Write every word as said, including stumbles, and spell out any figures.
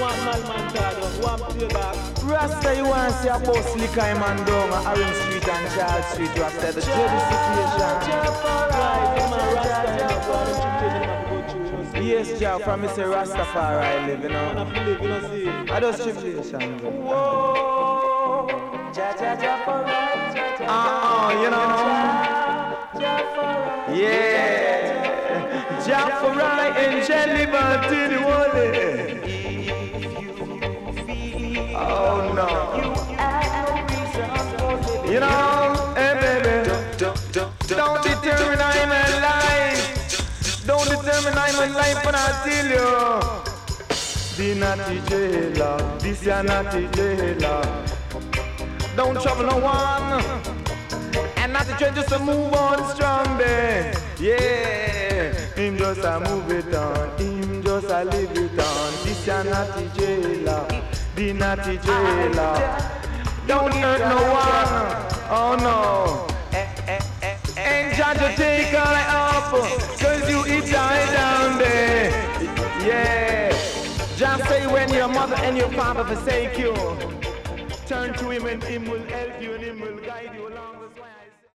One man, man, card, one play back. Rasta, you want to see a boss liquor man down on Orange Street and Charles Street. Rasta, the dreaded situation. Yes, Jah, from Mister Rastafari live, you know. I just tribulation. Whoa, Jah, Jah, Jah for right, Jah, Jah. Ah, you know. Yeah. Jah for right and jelly to the wall. Oh no. You know, hey baby. Don't determine I'm alive. Don't determine I'm alive when I tell you. The naughty jailer, this is naughty jailer. Don't trouble no one. And not to try just to move on strong there. Yeah, him just a move it on, him just a live it on. This a naughty jailer, the naughty jailer. Don't hurt no one, oh no. And Jah take her up, cause you eat die down there. Yeah, Jah say when your mother and your father forsake you, turn to him and him will help you and him will guide you along.